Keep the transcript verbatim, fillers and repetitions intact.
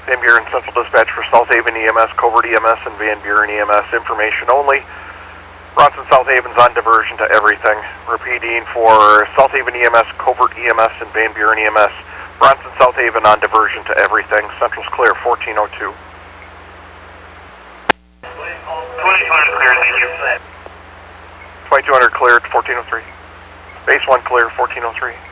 Van Buren Central Dispatch for South Haven E M S, Covert E M S, and Van Buren E M S. Information only. Bronson South Haven's on diversion to everything. Repeating for South Haven E M S, Covert E M S, and Van Buren E M S. Bronson South Haven on diversion to everything. Central's clear, fourteen oh two. twenty-two hundred clear, thank you. twenty-two hundred cleared, fourteen oh three. Base one clear, fourteen oh three.